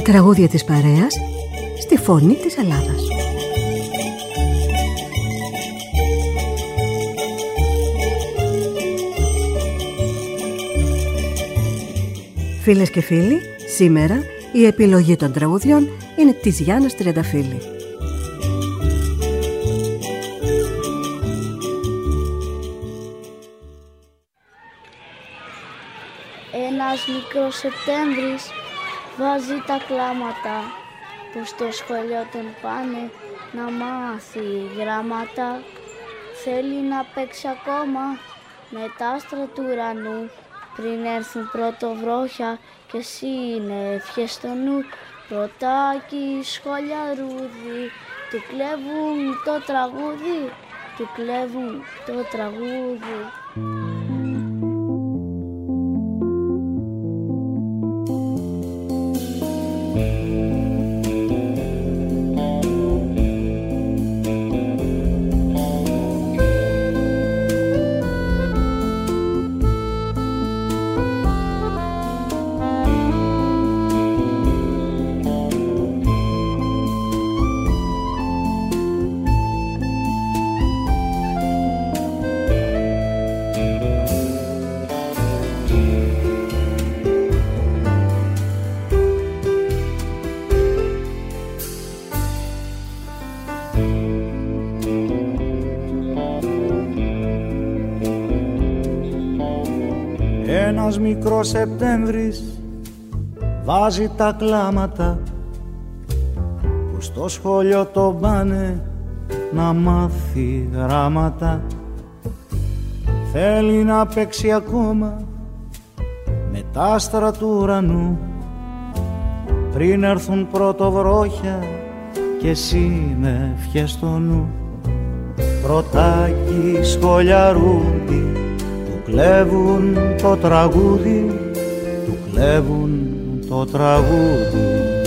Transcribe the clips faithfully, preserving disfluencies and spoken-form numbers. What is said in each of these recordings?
Τα τραγούδια της παρέας στη φωνή της Ελλάδας. Φίλες και φίλοι, σήμερα η επιλογή των τραγουδιών είναι της Γιάννας Τριανταφύλλη. Ένας μικρός Σεπτέμβρης βάζει τα κλάματα που στο σχολείο τον πάνε να μάθει γράμματα. Θέλει να παίξει ακόμα με τα άστρα του ουρανού πριν έρθουν πρωτοβρόχια και σύννεφιες στο νου. Πρωτάκι σχολιαρούδι, του κλέβουν το τραγούδι, του κλέβουν το τραγούδι. Ένας μικρός Σεπτέμβρης βάζει τα κλάματα που στο σχολείο τον πάνε να μάθει γράμματα. Θέλει να παίξει ακόμα με τα άστρα του ουρανού πριν έρθουν πρωτοβρόχια και σύννεφιες στο νου. Πρωτάκι σχολιαρούδι, κλέβουν το τραγούδι, του κλέβουν το τραγούδι.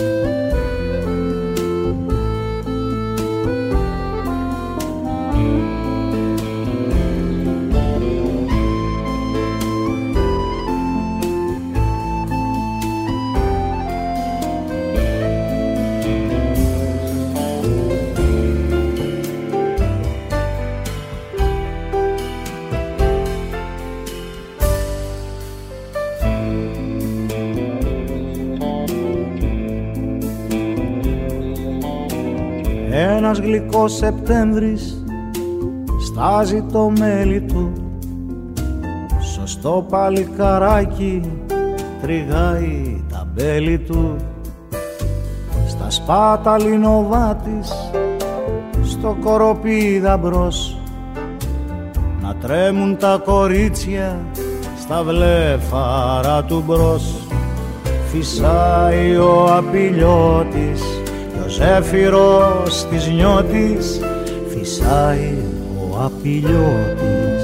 Ένας γλυκός Σεπτέμβρης στάζει το μέλι του, σωστό παλικαράκι τριγάει τα μπέλη του. Στα σπάτα λινοβάτης, στο κοροπίδα μπρος, να τρέμουν τα κορίτσια στα βλέφαρα του μπρος. Φυσάει ο απειλιώτης, ο ζέφυρος της νιώτης, φυσάει ο απειλιώτης.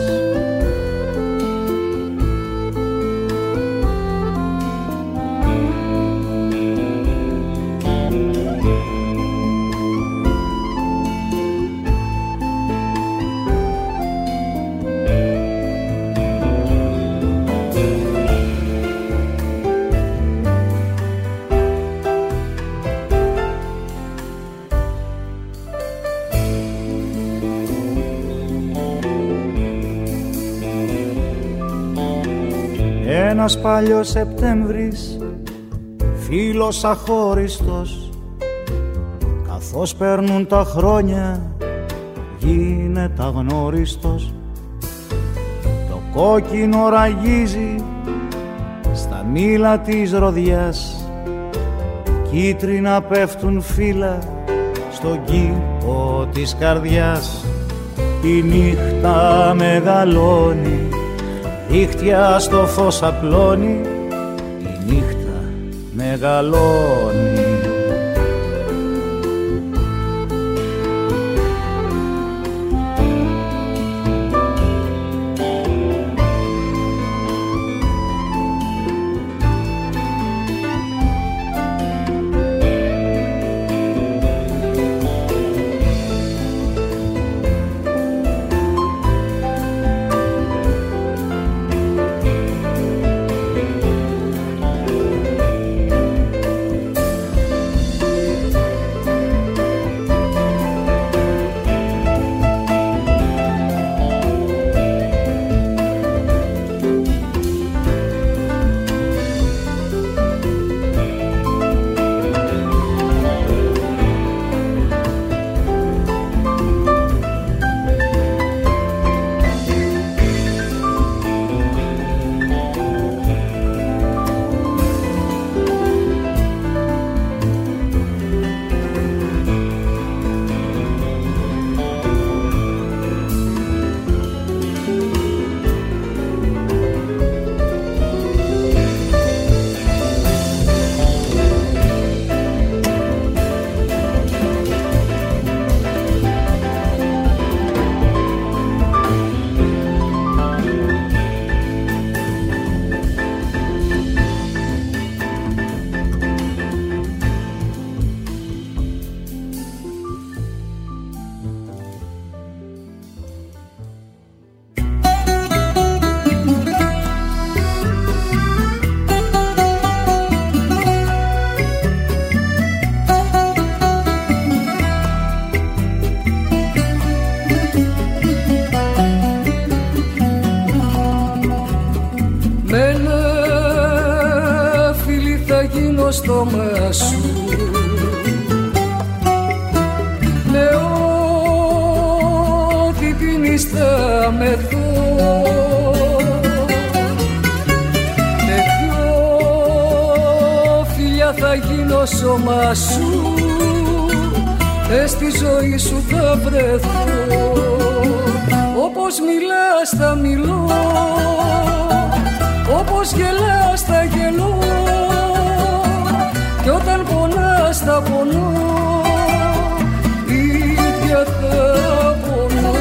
Ένας παλιός Σεπτέμβρης, φίλος αχώριστος, καθώς περνούν τα χρόνια γίνεται αγνώριστος. Το κόκκινο ραγίζει στα μήλα της ροδιάς, κίτρινα πέφτουν φύλλα στον κήπο της καρδιάς. Η νύχτα μεγαλώνει, δίχτυα στο φως απλώνει, η νύχτα μεγαλώνει. το σώμα σου, μες στη ζωή σου θα βρεθώ. Όπως μιλάς θα μιλώ, όπως γελάς θα γελώ, κι όταν πονάς θα πονώ, ίδια θα πονώ.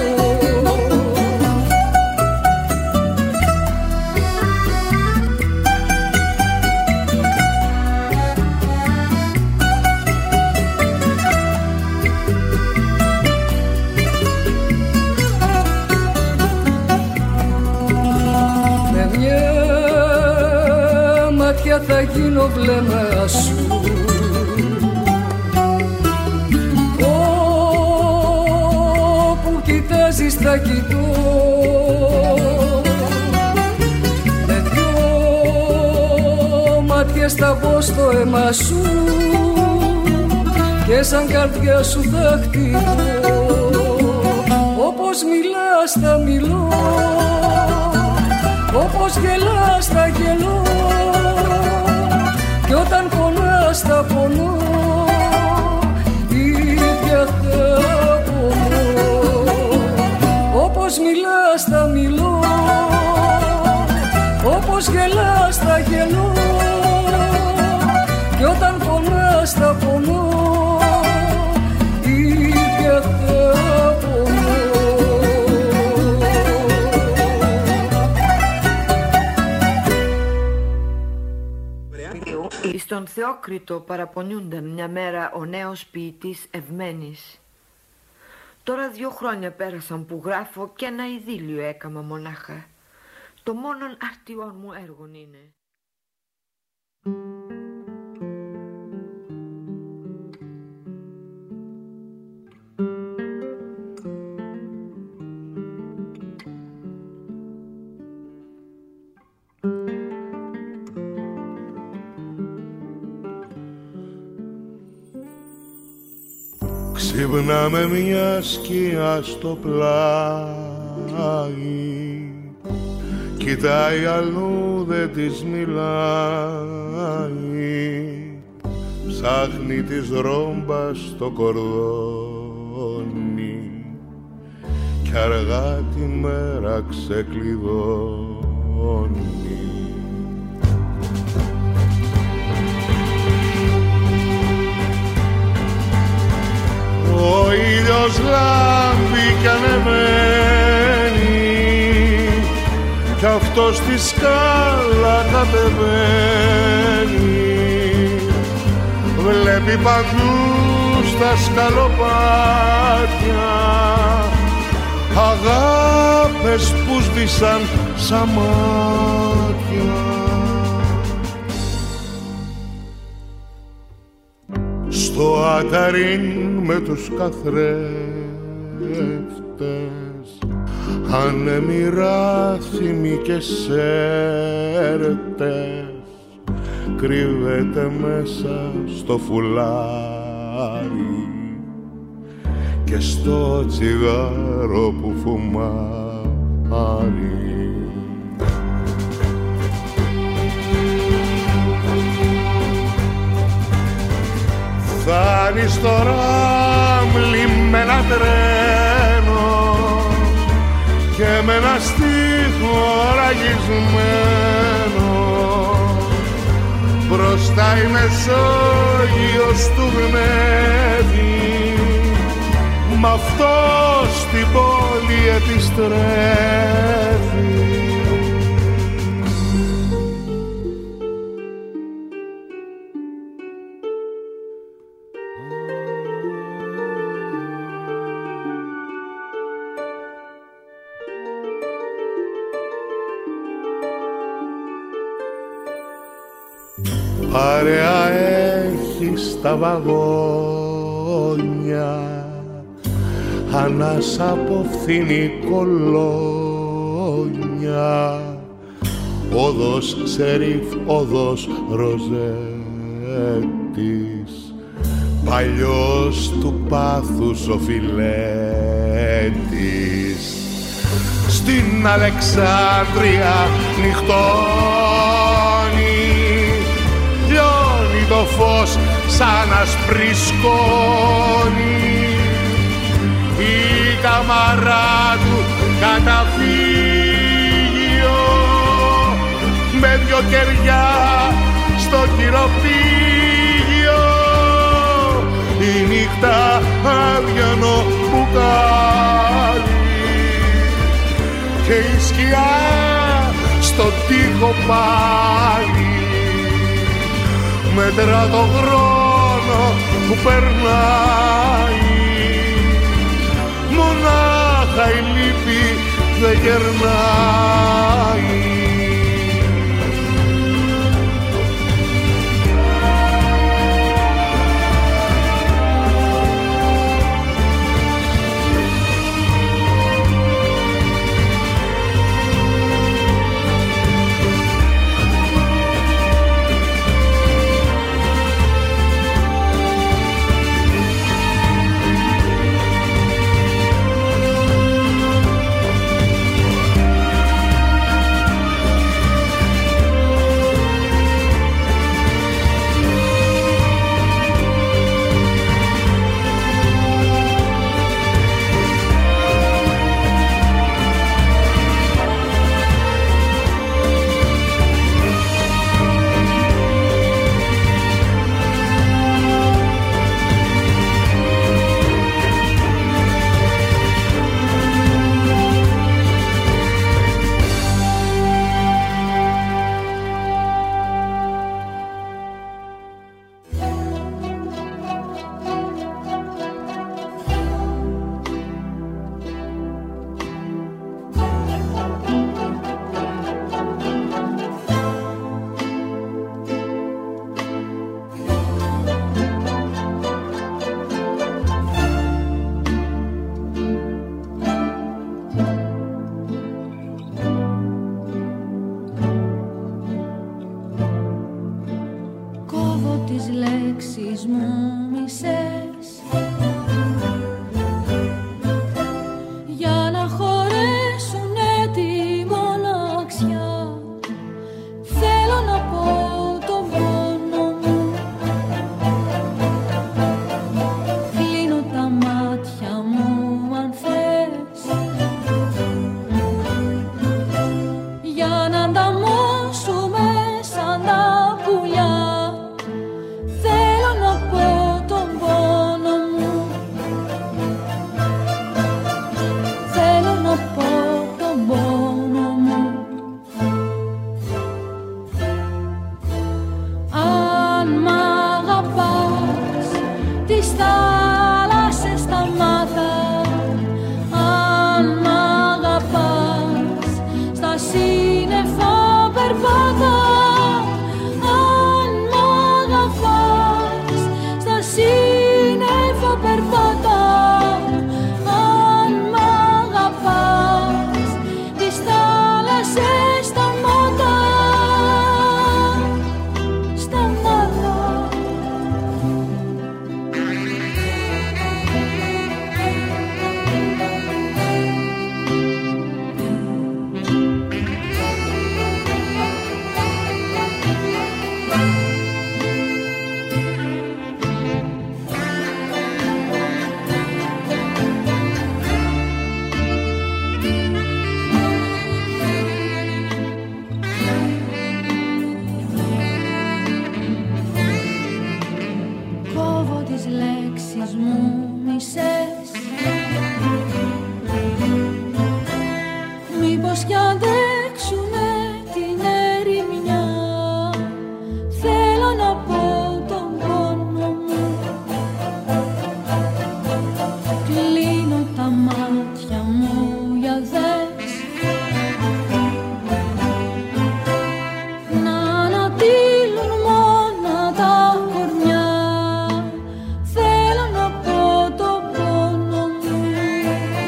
Θα γίνω βλέμμα σου, όπου κοιτάζεις θα κοιτώ, με δυο μάτιες θα μπω στο αίμα σου και σαν καρδιά σου θα χτυπώ. Όπως μιλάς θα μιλώ, όπως γελάς θα γελώ, κι όταν πονάς θα πονώ, ίδια θα πονώ. Όπως μιλάς θα μιλώ, όπως γελάς θα γελώ, κι όταν πονάς θα πονώ, ίδια θα πονώ. Στον Θεόκριτο παραπονιούνταν μια μέρα ο νέος ποιητής Ευμένης. Τώρα δυο χρόνια πέρασαν που γράφω και ένα ειδήλιο έκαμα μονάχα. Το μόνον αρτιόν μου έργον είναι. Ξύπνα με μια σκιά στο πλάι, κοιτάει αλλού δεν της μιλάει, ψάχνει της ρόμπας στο κορδόνι κι αργά τη μέρα ξεκλειδώνει. Ο ήλιος λάμπει κι ανεβαίνει κι αυτός στη σκάλα κατεβαίνει. Βλέπει παντού στα σκαλοπάτια αγάπες που σβήσαν σαν μάτια. Στο αταρίν με τους καθρέφτες άνεμοι ράθιμοι και σέρτες κρύβεται μέσα στο φουλάρι και στο τσιγάρο που φουμάρει. Φτάνεις στο Ράμλι με ένα τρένο και με ένα στίχο ραγισμένο, μπροστά η Μεσόγειος του γνεύει, μ' αυτός την πόλη επιστρέφει. Παρέα έχει στα βαγόνια ανάσα από φθηνή κολόνια, όδος Σερίφ, όδος Ροζέτης, παλιός του πάθους ο Φιλέτης. Στην Αλεξάνδρεια νυχτώνει, λιώνει το φως σαν ασπρή σκόνη. Η καμαρά του καταφύγιο με δυο κεριά στο κυροπήγιο. Η νύχτα αδιανό μπουκάλι και η σκιά στο τοίχο πάλι μετρά το χρόνο που περνάει. Μονάχα η λύπη δεν γερνάει. Θέλω να πω τον πόνο μου.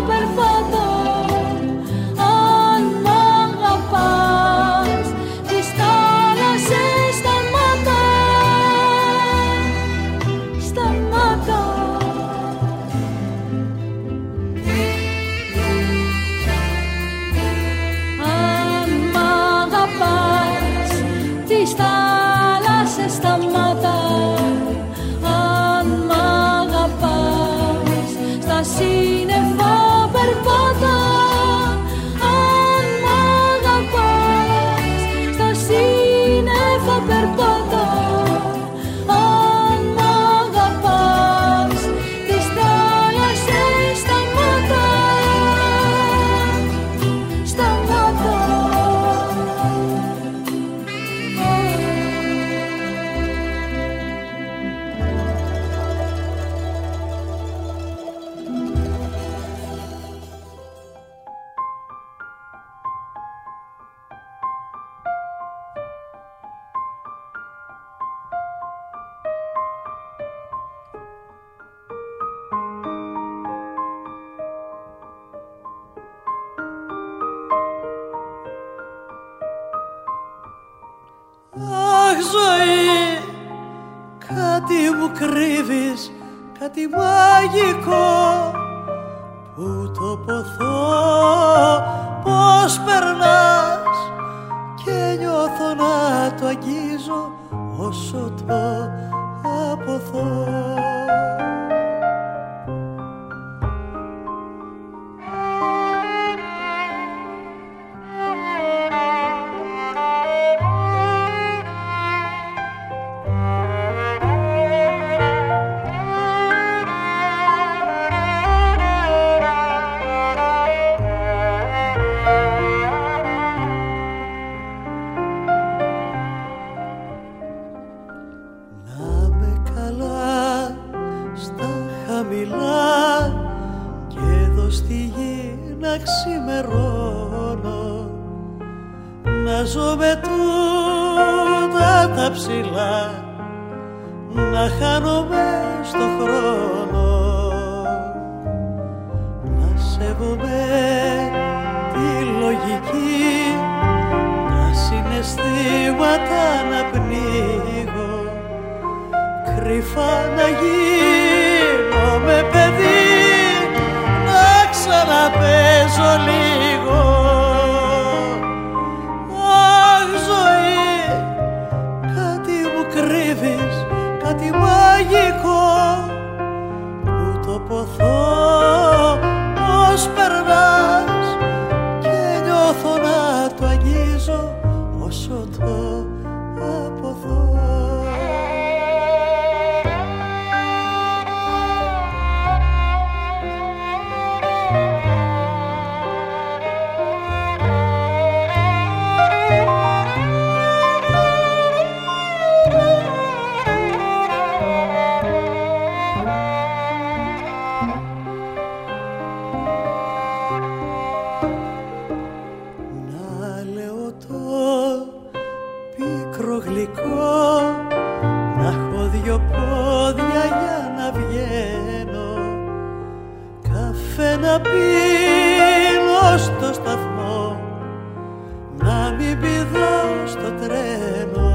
περπατώ. Αν μ' αγαπάς, τις θάλασσες σταμάτα, σταμάτα. Αν μ' αγαπάς, τις θάλασσες σταμάτα. Αν μ' αγαπάς, στα σύννεφα περπάτα. Αν μ' αγαπάς, στα σύννεφα περπάτα. Αν μ' αγαπάς, τις θάλασσες σταμάτα, σταμάτα. Αχ, ζωή, κάτι μου κρύβεις, κάτι μαγικό. Πού το ποθώ, πώς περνάς, και νιώθω να το αγγίζω όσο το αποθώ. Ξημερώνω, να ζω με τούτα τα ψηλά, να χάνομαι στο χρόνο, να σέβομαι τη λογική, τα συναισθήματα να πνίγω, κρυφά να γίνομαι παιδί, να παίζω λίγο. Αχ, ζωή, κάτι μου κρύβεις, κάτι μαγικό. Πού το ποθώ, πώς περνάς, και νιώθω να το αγγίζω όσο το αποθώ. Να έχω δυο πόδια για να βγαίνω, καφέ να πίνω στο σταθμό, να μην πηδώ στο τρένο,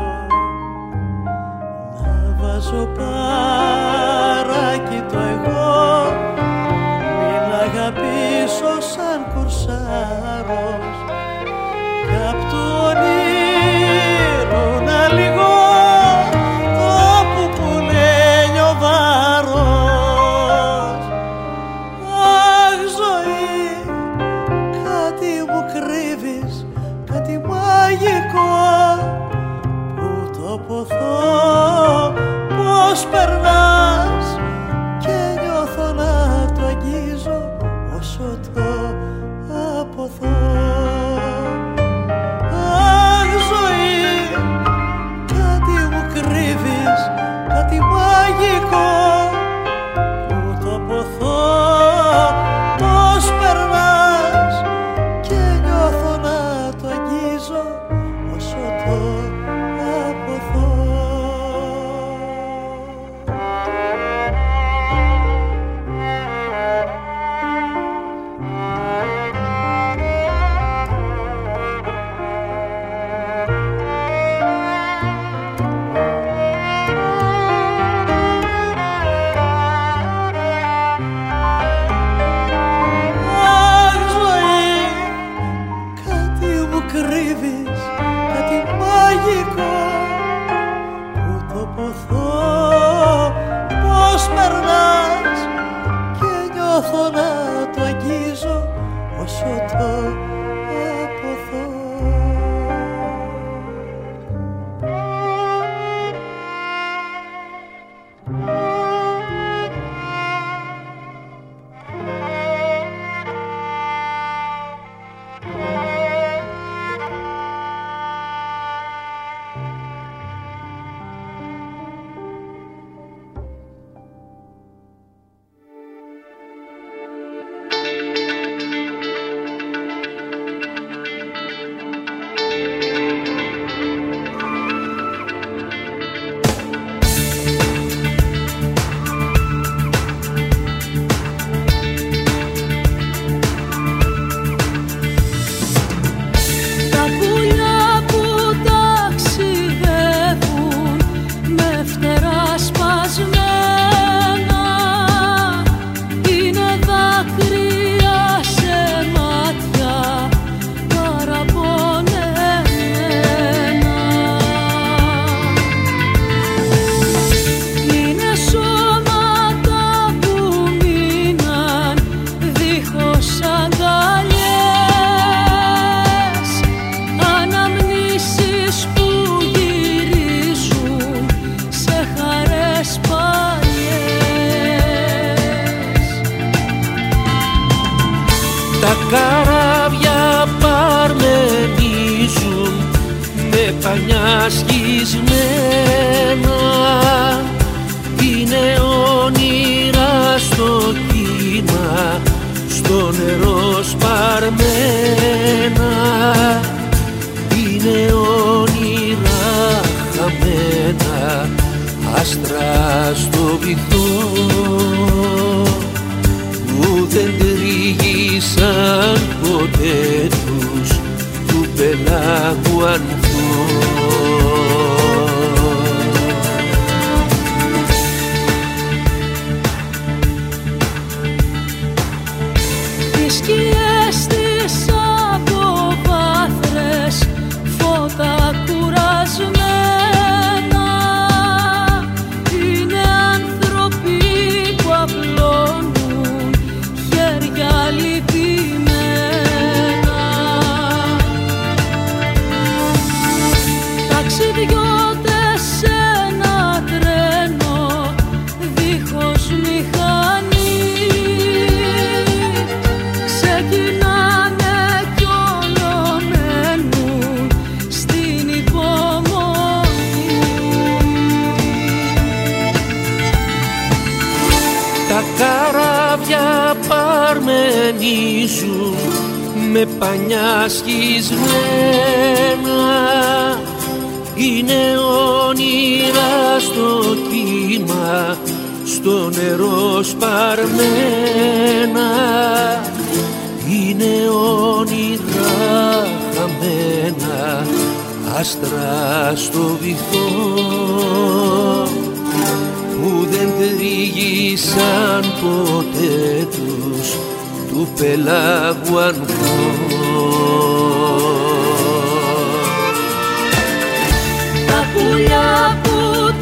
να βάζω παράκι το εγώ, μην αγαπήσω σαν κουρσάρος, κι απ' του όνειρου να λυγώ το που που λέει ο βάρος. Αχ, ζωή, καράβια παρμενίζουν με πανιά σκισμένα, είναι όνειρα στο κύμα, στο νερό σπαρμένα, είναι όνειρα χαμένα, άστρα στο βυθό που δεν τρίγησαν ποτέ τους του πελάγου ανθό. Τις σκιές της από βάθρες, φώτα κουρασμένα, είναι άνθρωποι που απλώνουν χέρια λυπημένα. Ταξιδιώτες σε ένα τρένο δίχως μηχανή, ξεκινάνε κι όλο μένουν στην υπομονή. Τα καράβια παρμενίζουν με πανιά σκισμένα, είναι όνειρα στο κύμα, στο νερό σπαρμένα, είναι όνειρα χαμένα, άστρα στο βυθό που δεν τρίγησαν ποτέ τους του πελάγου ανθό. Τα πουλιά που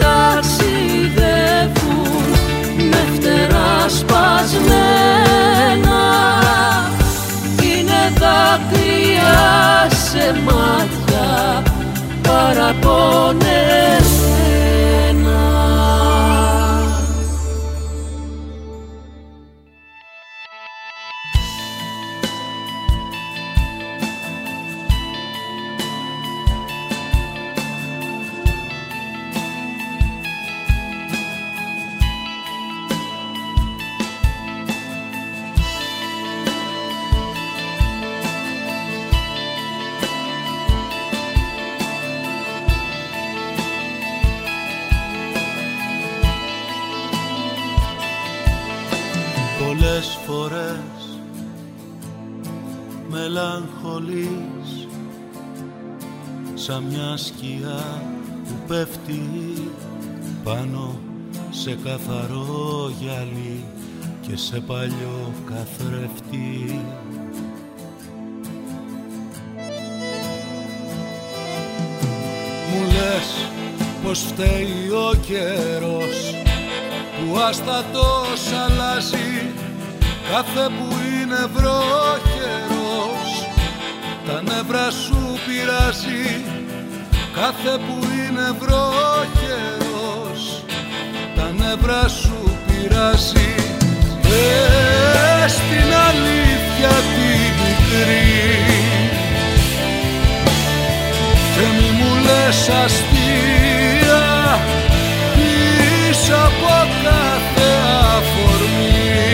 ταξιδεύουν με φτερά σπασμένα, είναι δάκρυα σε μάτια παραπονεμένα. Πολλές φορές μελαγχολείς σαν μια σκιά που πέφτει πάνω σε καθαρό γυαλί και σε παλιό καθρέφτη. Μου λες πως φταίει ο καιρός που άστατος αλλάζει κάθε που είναι βροχερός. Τα νεύρα σου πειράζει κάθε που είναι βροχερός. Τα νεύρα σου πειράζει. Πες την αλήθεια τη μικρή και μη μου λες αστεία πίσω από κάθε αφορμή.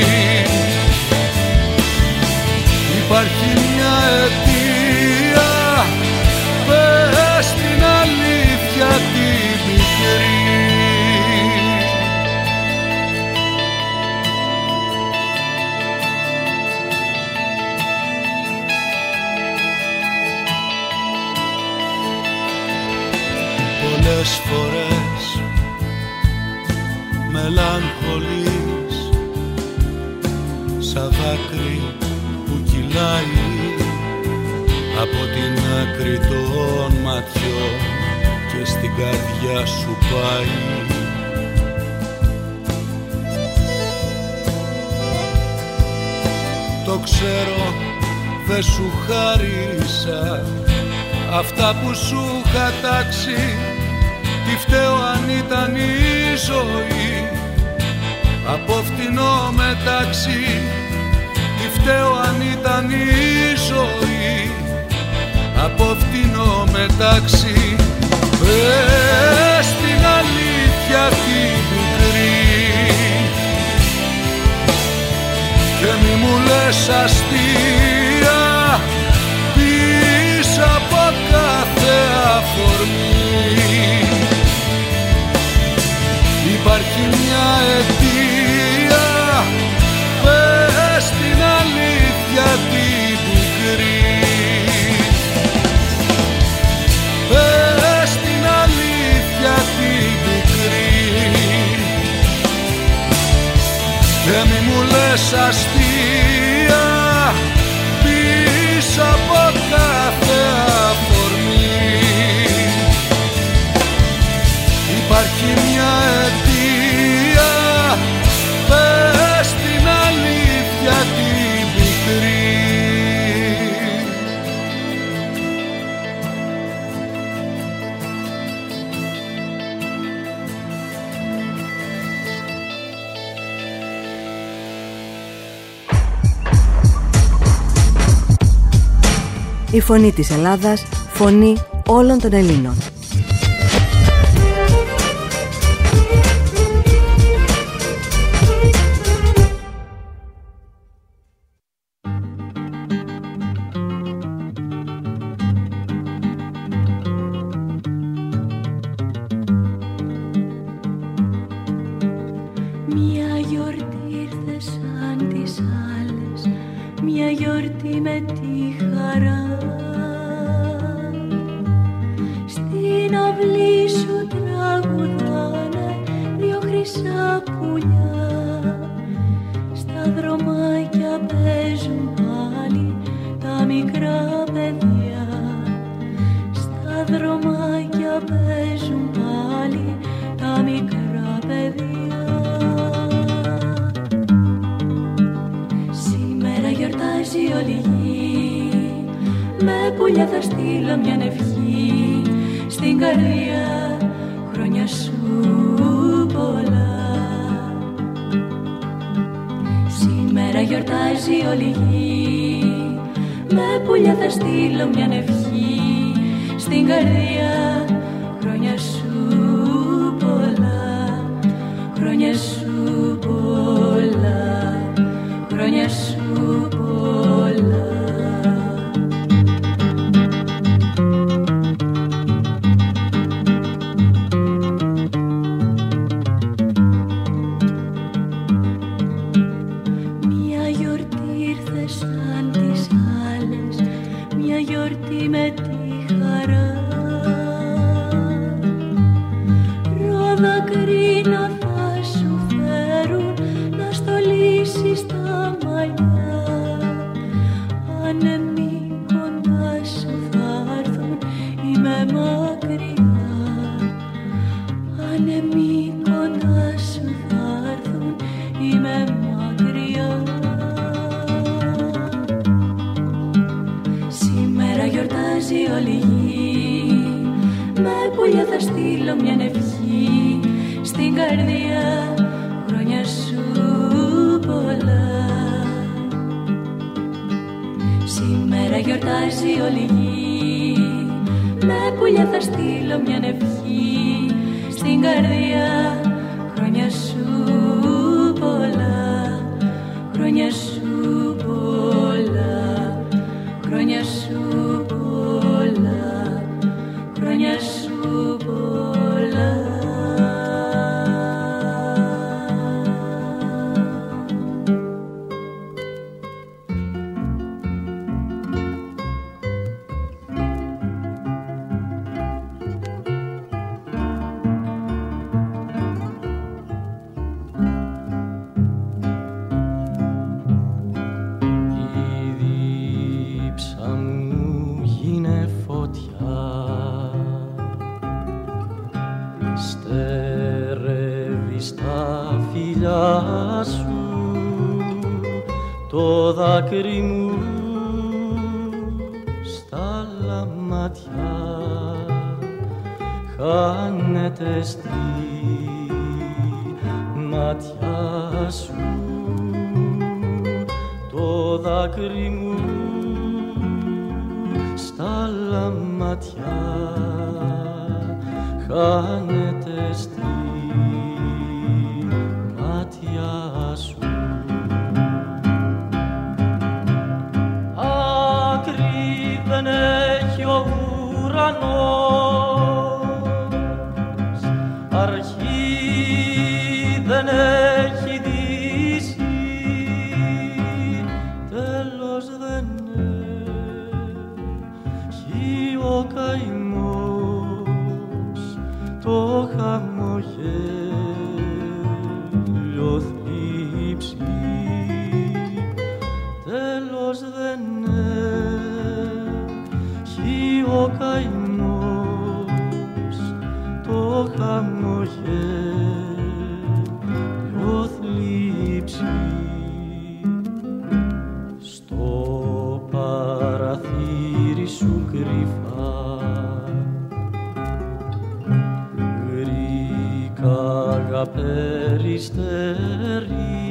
Υπάρχει μια αιτία, πες την αλήθεια τη μικρή. Πολλές φορές μελαγχολείς σαν δάκρυ που κυλάει από την άκρη των ματιών και στην καρδιά σου πάει. Το ξέρω δεν σου χάρισα αυτά που σου είχα τάξει. Τι φταίω αν ήταν η ζωή από φτηνό μεταξύ. Τι φταίω αν ήταν η μεταξύ. Πες την αλήθεια την πικρή και μη μου λες αστεία πίσω από κάθε αφορμή. Υπάρχει μια αιτία, πες την αλήθεια την πικρή. Πες την αλήθεια την πικρή και μη μου λες αστεία πίσω από κάθε αφορμή. Υπάρχει μια αιτία, πες την αλήθεια την πικρή. Η φωνή της Ελλάδας, φωνή όλων των Ελλήνων. Μια γιορτή ήρθε σαν τις άλλες, μια γιορτή με τη χαρά. Στην αυλή σου τραγουδάνε δύο χρυσά πουλιά. Στα δρομάκια παίζουν πάλι τα μικρά παιδιά. Στα δρομάκια παίζουν πάλι τα μικρά παιδιά. Σήμερα γιορτάζει όλη η γη, με πουλιά θα στείλω μια ευχή. Στην καρδιά χρόνια σου πολλά. Σήμερα γιορτάζει όλη η γη, με πουλιά θα στείλω μια ευχή. Στην καρδιά χρόνια σου πολλά. Χρόνια σου πολλά. Χρόνια σου πολλά. Μια γιορτή ήρθε σαν τις άλλες, μια γιορτή με τη χαρά. Ρόδα κρίνα θα σου φέρουν να στολίσεις τα μαλλιά. Άνεμοι κοντά σου θα έρθουν, είμαι μακριά. Άνεμοι κοντά σου θα έρθουν, είμαι μακριά. Σήμερα γιορτάζει όλη η γη, με πουλιά θα στείλω μια ευχή. Στην καρδιά χρόνια σου πολλά. Σήμερα γιορτάζει όλη η γη, με πουλιά θα στείλω μια ευχή. Στην καρδιά χρόνια σου πολλά. Χρόνια σου πολλά. Χρόνια σου πολλά. Χρόνια σου πολλά. Το δάκρυ μου στα λαματιά χάνεται στη ματιά σου. Το δάκρυ μου στα άλλα μάτια χάνεται στη μάτια σου. Άκρη δεν έχει ο ουρανός, αρχή δεν έχει δύση, τέλος δεν έχει ο καημός, το χαμογέλιο θλίψη, τέλος δεν έχει ο καημός, το χαμογέλιο θλίψη. Στο παραθύρι σου κρυφά γρήκα περιστερεί,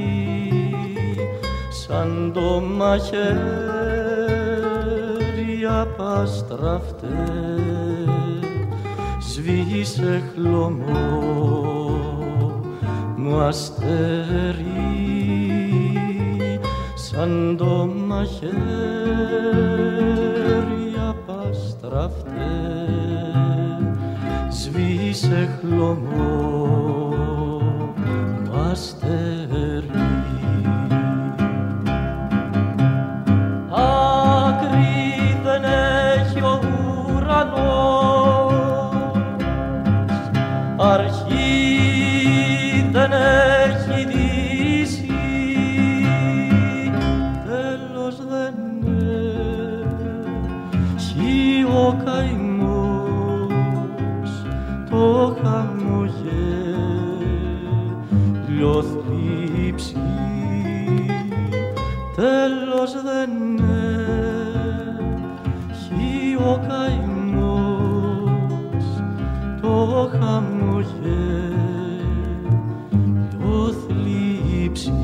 σαν το μαχαίρι απαστραφτέ σβήσε χλωμό μου αστέρι, σαν το μαχαίρι απαστραφτέ σβήσε χλωμό μου αστέρι. Άκρη δεν έχει ο ουρανός, αρχή δεν έχει δύση, τέλος δεν έχει ο καημός, το χαμογέλιο θλίψη, τέλος δεν έχει ο καημός, το χαμογέλιο θλίψη.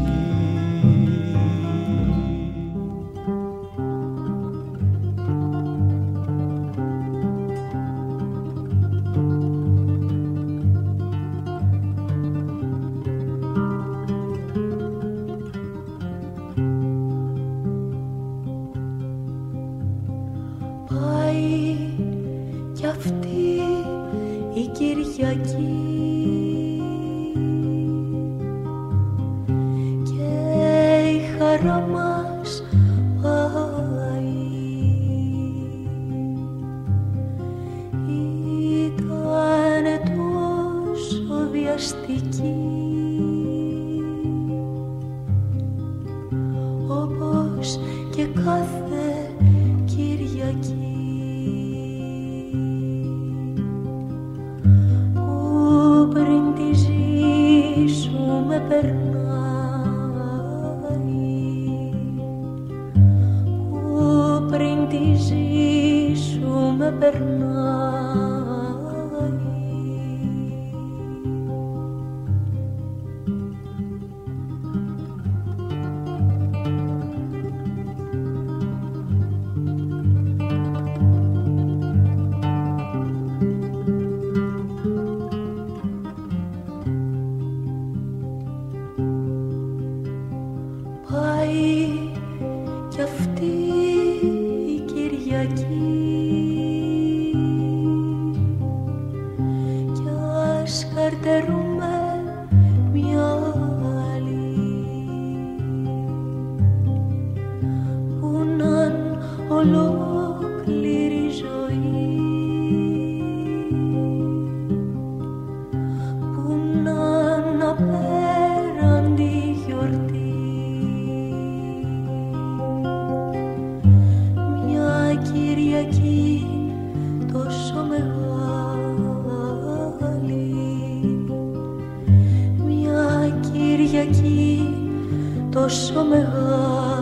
τόσο μεγάλη.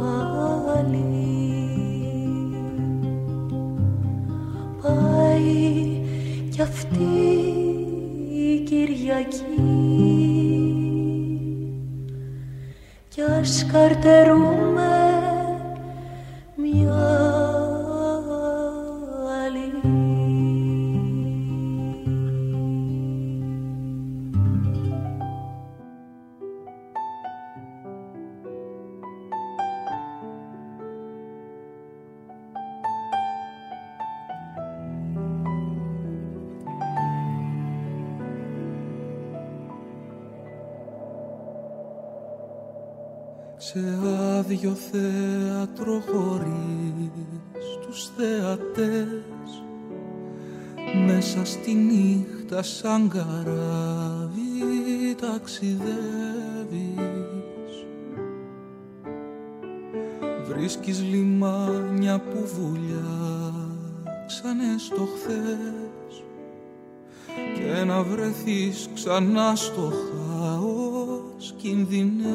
Πάει κι αυτή η Κυριακή κι ας καρτερούμε μια σε άδειο θέατρο χωρίς τους θεατές, μέσα στη νύχτα σαν καράβι ταξιδεύεις. Βρίσκεις λιμάνια που βουλιάξανε στο χθες και να βρεθείς ξανά στο χάος κινδυνεύεις.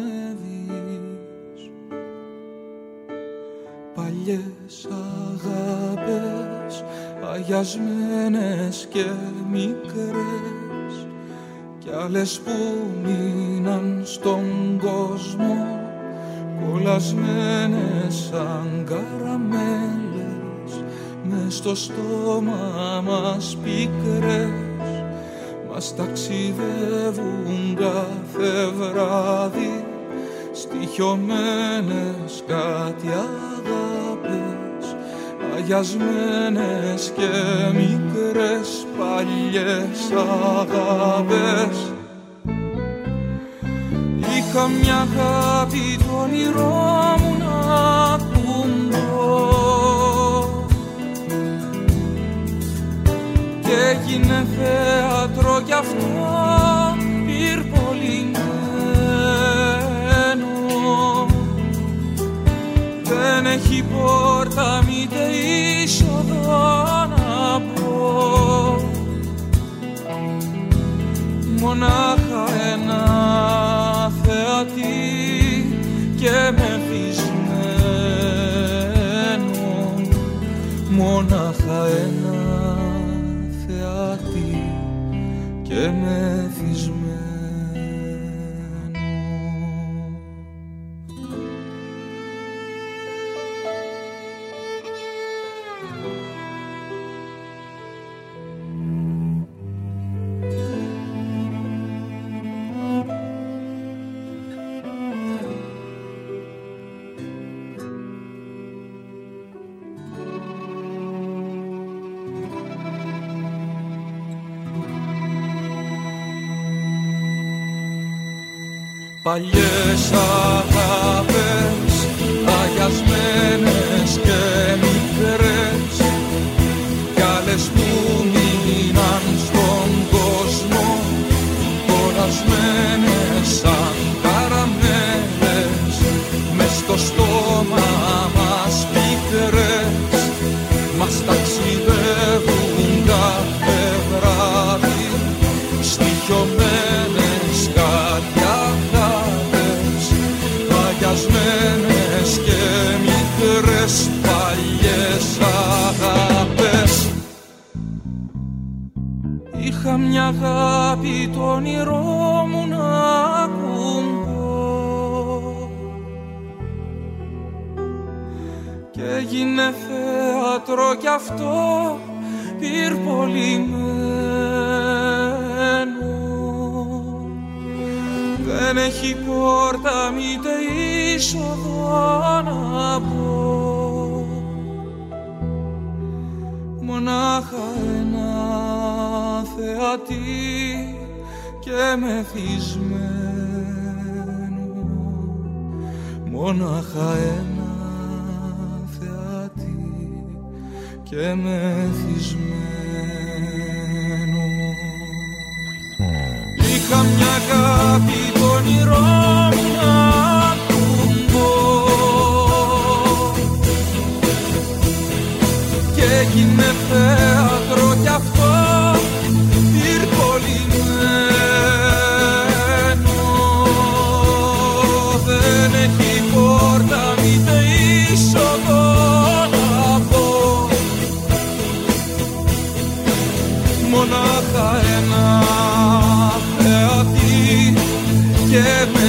Παλιές αγάπες αγιασμένες και μικρές κι άλλες που μείναν στον κόσμο κολλασμένες σαν καραμέλες μες στο στόμα μας πίκρες, μας ταξιδεύουν κάθε βράδυ στοιχειωμένες κάτι αγάπες αγιασμένες και μικρές παλιές αγάπες. Είχα μια αγάπη το όνειρό μου να ακουμπώ και έγινε θέατρο κι αυτό πυρπολημένο. Δεν έχει πόρτα μήτε είσοδο να πω, μονάχα ένα θεατή και μεθυσμένο, μονάχα ένα θεατή και μεθυσμένο. Παλιές αγάπες αγιασμένες και μικρές κι άλλες που μείναν στον κόσμο κολλασμένες σαν καραμέλες μες στο στόμα μας πίκρες, μας ταξιδεύουν κάθε βράδυ στοιχειωμένες κάτι αγιασμένες και μικρές παλιές αγάπες. Είχα μια αγάπη το όνειρό μου να ακουμπώ και έγινε θέατρο κι αυτό πυρπολημένο. Δεν έχει πόρτα μήτε είσοδο να μπω, μονάχα ένα θεατή και μεθυσμένο, μονάχα ένα θεατή και μεθυσμένο. Είχα μια αγάπη το όνειρό μου να ακουμπώ και έγινε θέατρο κι αυτό πυρπολημένο. Δεν έχει πόρτα μήτε είσοδο να πω, μονάχα ένα θεατή και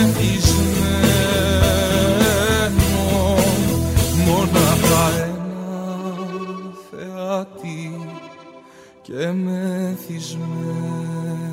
μεθυσμένο, μονάχα ένα θεατή και μεθυσμένο.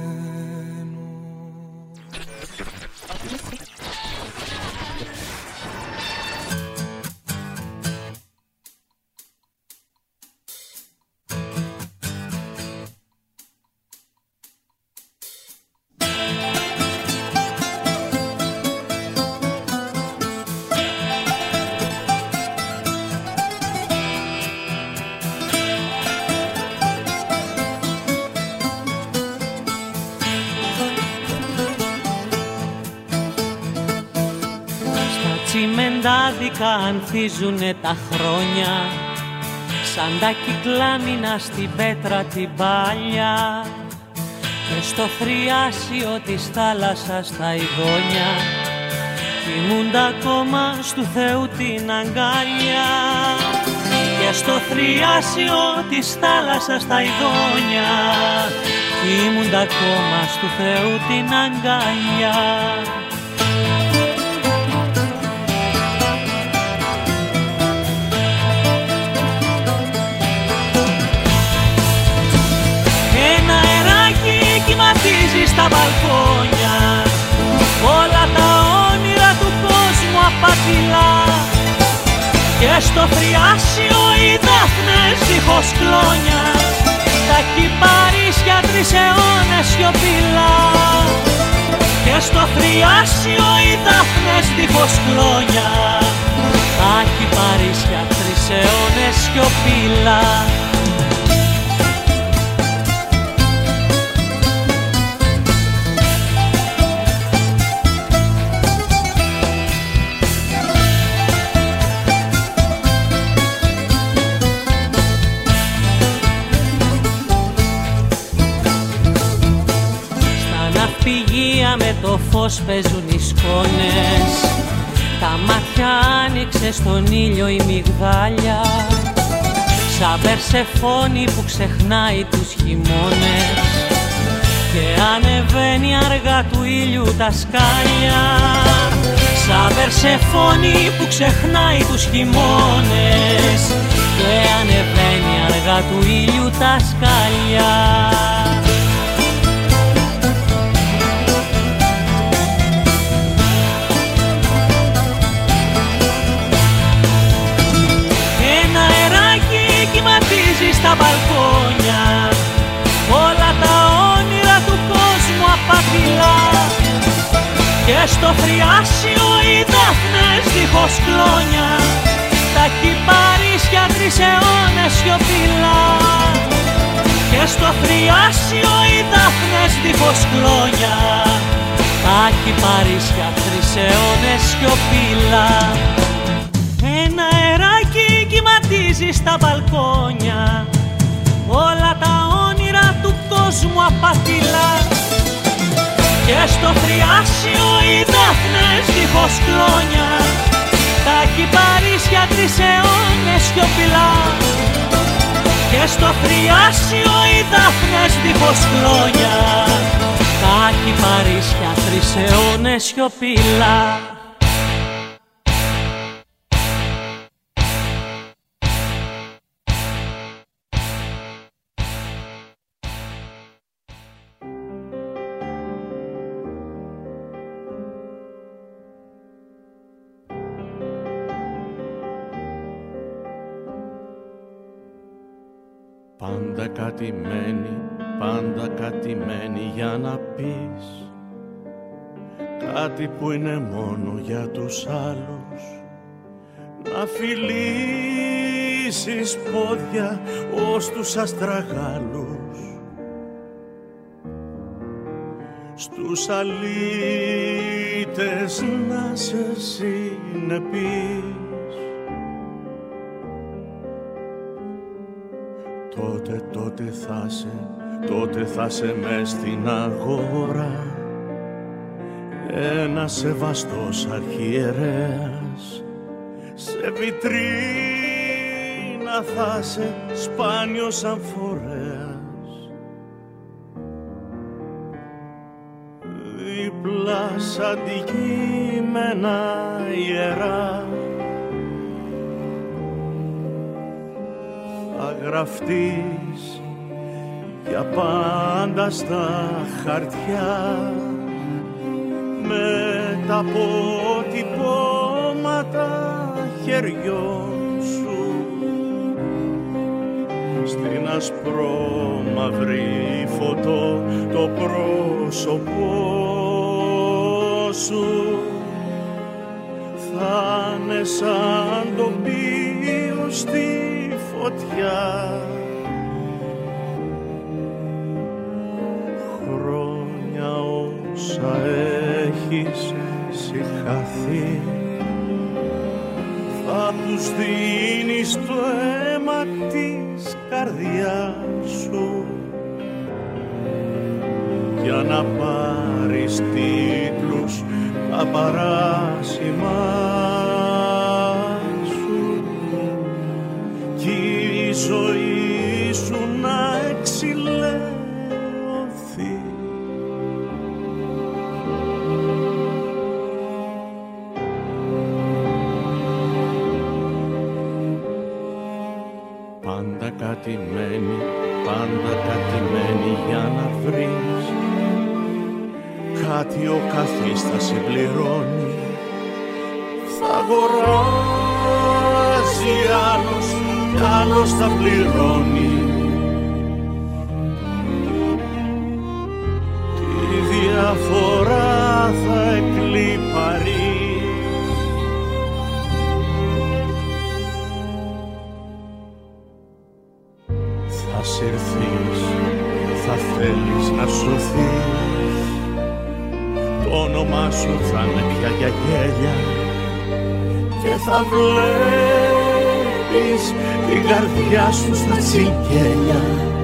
τσιμεντάδικα ανθίζουνε τα χρόνια, σαν τα κυκλάμινα στην πέτρα την παλιά, και στο θριάσιο της θάλασσας τα ειδόνια κοιμούνται ακόμα στου Θεού την αγκάλια. Και στο θριάσιο της θάλασσας τα ειδόνια κοιμούνται ακόμα στου Θεού την αγκάλια. Ένα αεράκι κυματίζει στα μπαλκόνια, όλα τα όνειρα του κόσμου απατηλά. Και στο θριάσιο οι δάφνες δίχως κλόνια, τα κυπαρίσια τρεις αιώνες σιωπηλά. Και στο θριάσιο οι δάφνες δίχως κλόνια, τα κυπαρίσια τρεις αιώνες σιωπηλά. Με το φως παίζουν οι σκόνες, τα μάτια άνοιξε στον ήλιο η μυγδάλια, σαν Περσεφόνη που ξεχνάει τους χειμώνες και ανεβαίνει αργά του ήλιου τα σκάλια. Σαν Περσεφόνη που ξεχνάει τους χειμώνες και ανεβαίνει αργά του ήλιου τα σκάλια. Κυματίζει στα μπαλκόνια, όλα τα όνειρα του κόσμου απατηλά. Και στο θριάσιο οι δάφνες δίχως κλόνια, τα κυπαρίσια τρεις αιώνες σιωπηλά. Και στο θριάσιο οι δάφνες δίχως κλόνια, τα κυπαρίσια τρεις αιώνες σιωπηλά. Ένα αεράκι κυματίζει στα μπαλκόνια, όλα τα όνειρα του κόσμου απατηλά. Και στο θριάσιο οι δάφνες δίχως κλόνια, τα κυπαρίσια τρεις αιώνες σιωπηλά. Και στο θριάσιο οι δάφνες δίχως κλόνια, τα κυπαρίσια τρεις αιώνες σιωπηλά. Πάντα κάτι μένει, πάντα κάτι μένει για να πεις, κάτι που είναι μόνο για τους άλλους. Να φιλήσεις πόδια ως τους αστραγάλους, στους αλήτες να σε συνεπείς. Τότε, τότε θα σε, τότε θα σε μες στην αγορά ένας σεβαστός αρχιερέας. Σε βιτρίνα θα σε σπάνιος αμφορέας, δίπλα σ' αντικείμενα ιερά θα γραφτείς για πάντα στα χαρτιά με τα αποτυπώματα χεριών σου στην ασπρόμαυρη φωτό το πρόσωπό σου θα είναι σαν τοπίο στη φωτιά. Χρόνια όσα έχεις συγχαθεί θα τους δίνεις το αίμα της καρδιάς σου για να πάρεις τίτλους τα παράσημά σου κι η ζωή σου να εξηλαιωθεί. Πάντα κάτι μένει, πάντα κάτι μένει για να βρεις κάτι ο καθής θα συμπληρώνει. Θα αγοράζει άλλος κι άλλος θα πληρώνει. Τη διαφορά θα εκλιπαρεί. Θα συρθείς, θα θέλεις να σωθείς, το όνομά σου θα είναι πια για γέλια και θα βλέπεις την καρδιά σου στα τσιγκέλια.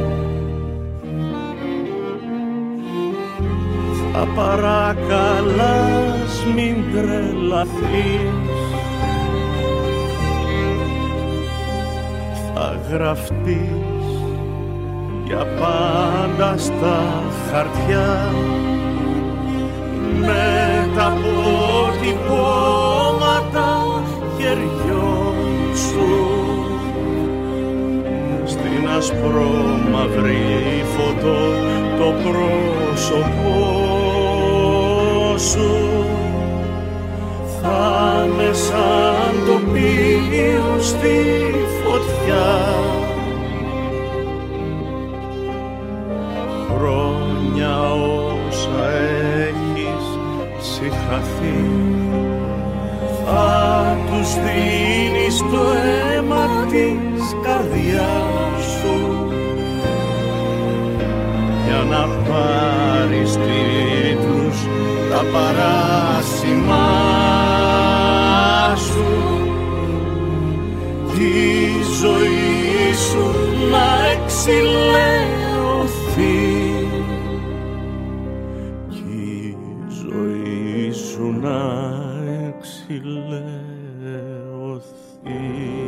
Θα παρακαλάς μην τρελαθείς, θα γραφτείς για πάντα στα χαρτιά με τα αποτυπώματα χεριών σου στην ασπρόμαυρη φωτό το πρόσωπό σου θα είναι σαν τοπίο στη φωτιά. Χρόνια όσα έχεις συγχαθεί θα τους δίνεις το αίμα της καρδιάς σου για να πάρεις τίτλους τα παράσημά σου, τη ζωή σου να εξηλαιωθεί. Να εξηλαιωθεί.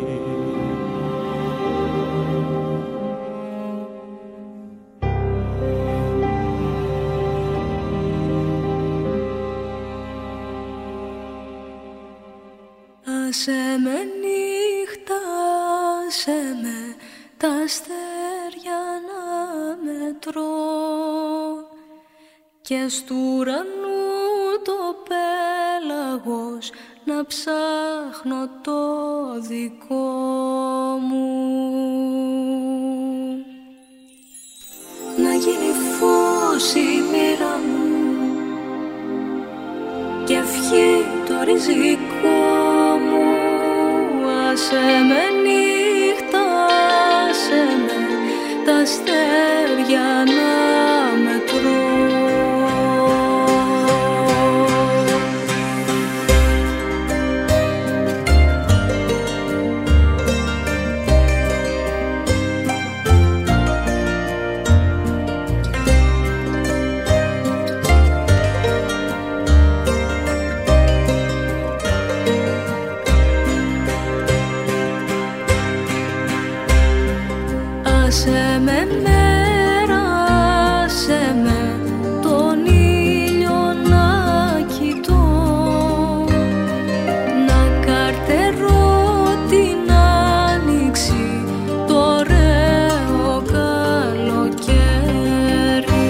Άσε με νύχτα, άσε με τα αστέρια να μετρώ και στου ουρανού το πέλαγος να ψάχνω το δικό μου. Να γίνει φως η μοίρα μου και ευχή το ριζικό μου. Άσε με νύχτα, άσε με τα αστέρια να μετρώ. Άσε με μέρα, άσε με τον ήλιο να κοιτώ, να καρτερώ την άνοιξη, το ωραίο καλοκαίρι.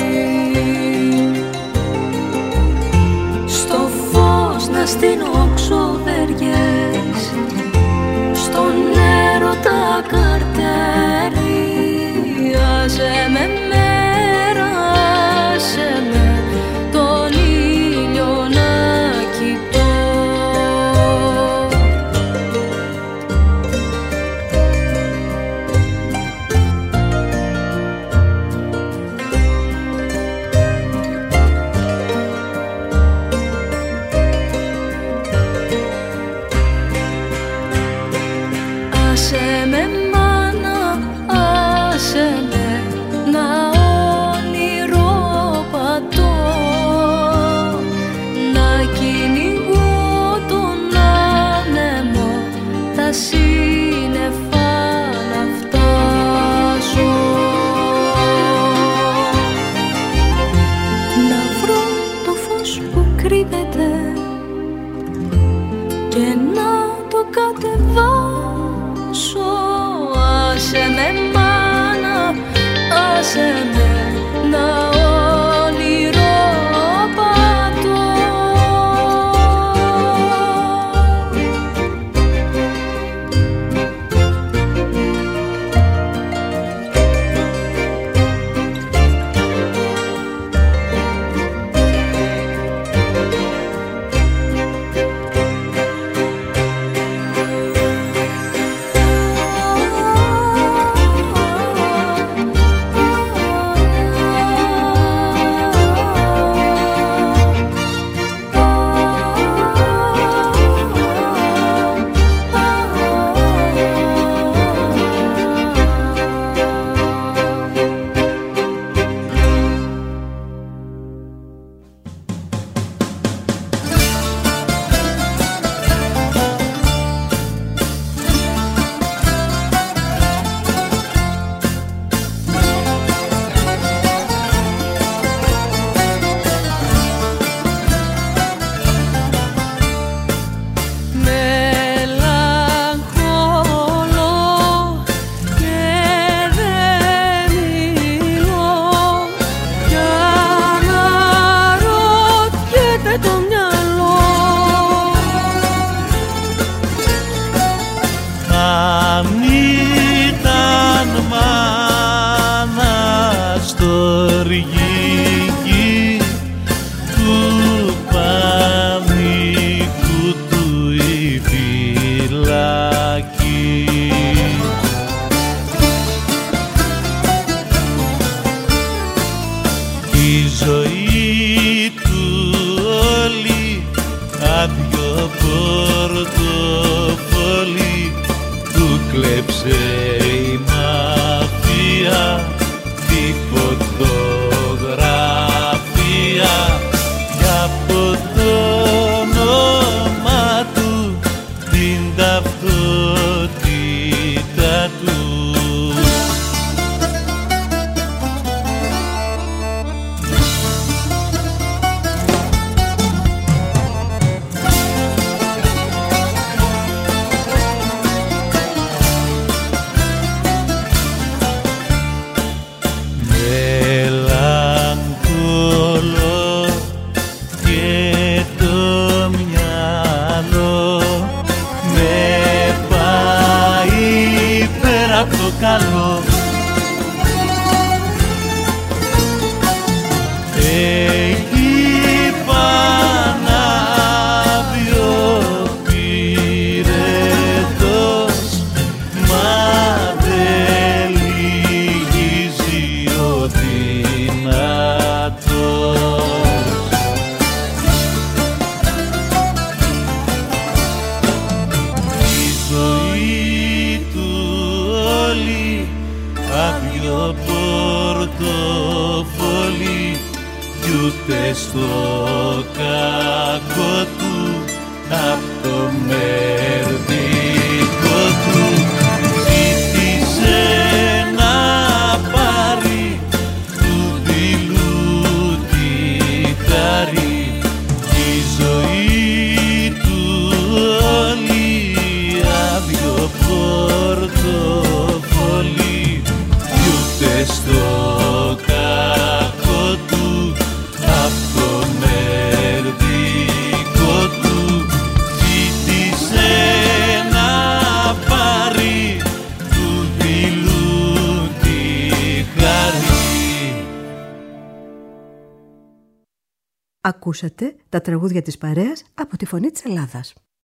Στο φως να στείνω ξοδεριές, στον έρωτα καρτέρι. και να το κατεβάσω. Άσε με μάνα, άσε με να ονειροπατώ. Ακούσατε τα τραγούδια της παρέας από τη Φωνή της Ελλάδας.